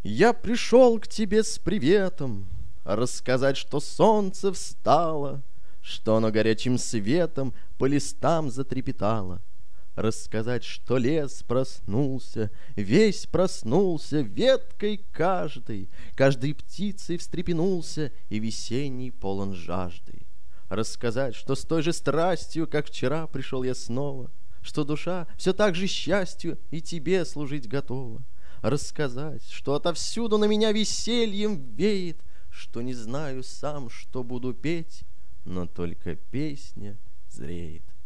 Я пришел к тебе с приветом, рассказать, что солнце встало, что оно горячим светом по листам затрепетало. Рассказать, что лес проснулся, весь проснулся, веткой каждой птицей встрепенулся, и весенний полон жаждой. Рассказать, что с той же страстью, как вчера, пришел я снова, что душа все так же счастью и тебе служить готова. Рассказать, что отовсюду на меня весельем веет, что не знаю сам, что буду петь, но только песня зреет.